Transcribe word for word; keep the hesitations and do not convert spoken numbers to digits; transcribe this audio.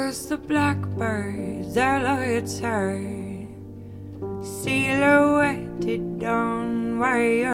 Cause the blackbirds are loyal, silhouetted on wire.